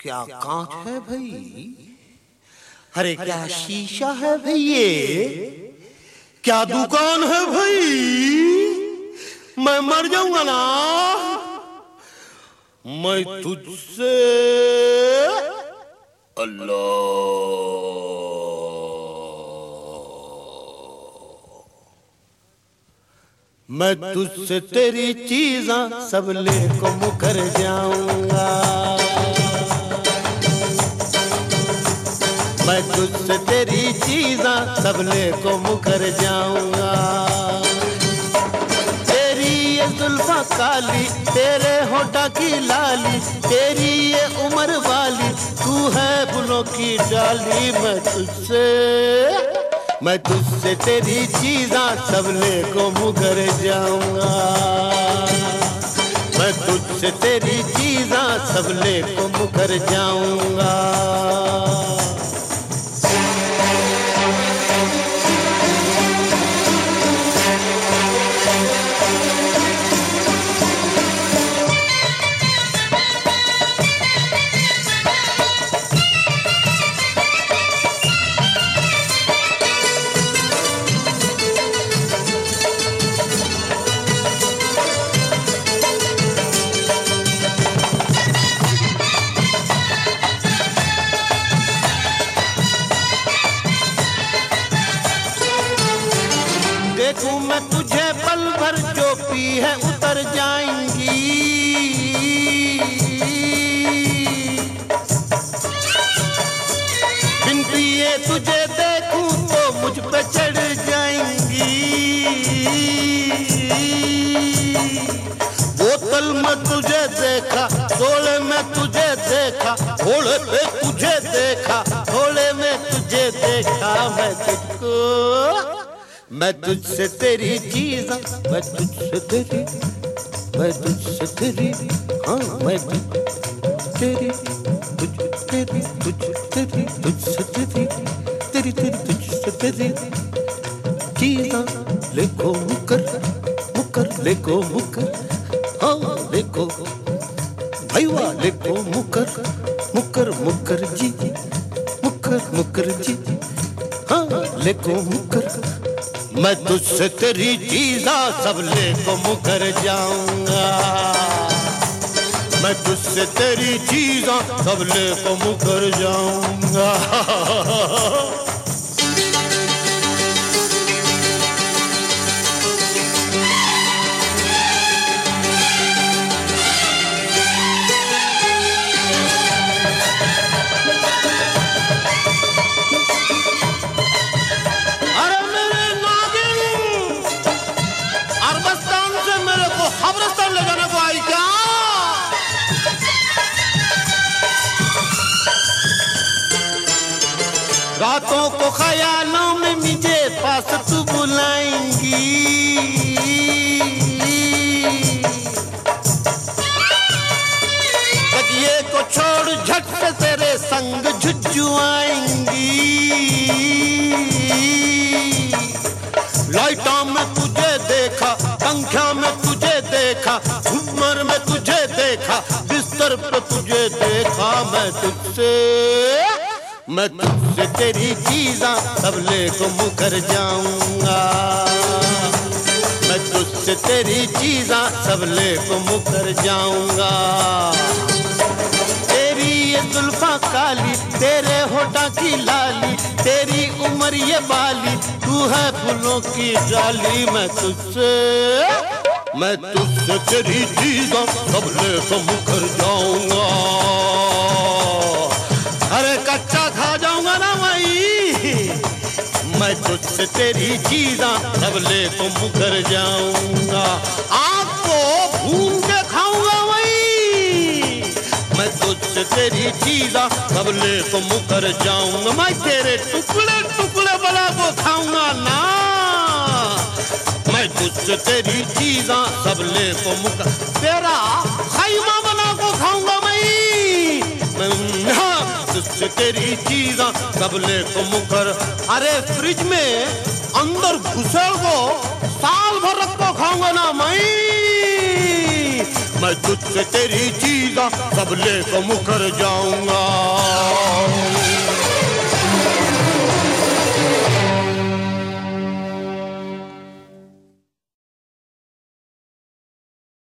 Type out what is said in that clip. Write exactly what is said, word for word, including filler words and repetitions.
क्या कांच है भाई? अरे क्या शीशा है भाई? ये क्या दुकान है भाई? मैं मर जाऊंगा ना मैं तुझसे। अल्लाह मैं तुझसे तेरी चीज़ां सब ले को मुकर जाऊंगा। मैं तुझसे तेरी चीज़ां सब ले को मुकर जाऊंगा। तेरी ये जुल्फा काली, तेरे होठा की लाली, तेरी ये उम्र वाली, तू है फूलों की डाली। मैं तुझसे मैं तुझसे तेरी चीज़ां सब ले को मुकर जाऊंगा। मैं तुझसे तेरी चीज़ां सब ले को मुकर जाऊंगा। देखूं मैं तुझे पल भर जो पी है उतर जाएंगी। बिन पिए तुझे देखूं तो मुझ पे चढ़ जाएंगी। बोतल में तुझे देखा, सोले में तुझे देखा, घोड़े पे तुझे देखा, घोड़े में तुझे देखा। मैं तुझको मैं तुझसे तेरी चीज़ां, मैं तुझसे तेरी, मैं तुझसे तेरी, हाँ मैं तेरी, तुझ तेरी, तुझ तेरी, तुझसे तेरी, तेरी तेरी तुझसे तेरी चीज़ां लेको मुकर, मुकर लेको मुकर, हाँ लेको भैया लेको मुकर, मुकर मुकर जी, मुकर मुकर जी, हाँ लेको मुकर। मैं तुझसे तेरी चीज़ां सब ले को मुकर जाऊंगा। मैं तुझसे तेरी चीज़ां सब ले को मुकर जाऊंगा। रातों को ख्यालों में मुझे पास तू बुलाएंगी। तकिए को छोड़ झट से तेरे संग झुझुआएंगी। लाइटों में तुझे देखा, पंखा में तुझे देखा, झूमर में तुझे देखा, बिस्तर पे तुझे देखा। मैं तुझसे मैं तुझसे तेरी चीज़ां सब ले को मुकर जाऊंगा। मैं तुझसे तेरी चीज़ां सब ले को मुकर जाऊंगा। तेरी ये जुल्फा काली, तेरे होठा की लाली, तेरी उम्र ये बाली, तू है फूलों की डाली। मैं तुझसे मैं तुझसे तेरी चीज़ां सब ले को मुकर जाऊंगा। अरे कच्चा खा जाऊंगा ना भाई। मैं तुझसे तेरी चीज़ां सब ले को मुकर जाऊंगा। आपको भून के खाऊंगा भाई। मैं तुझसे तेरी चीज़ां सब ले को मुकर जाऊंगा। मैं तेरे टुकड़े टुकड़े बना को खाऊंगा ना। मैं तुझसे तेरी चीज़ां सब ले को मुकर, तेरा खैमा बना को खाऊंगा मैं। तुझसे तेरी चीज़ां सब ले को मुकर। अरे फ्रिज में अंदर घुसेड़ को साल भर रख को खाऊंगा ना मैं। मैं तुझसे तेरी चीज़ा सब लेकर मुकर जाऊंगा।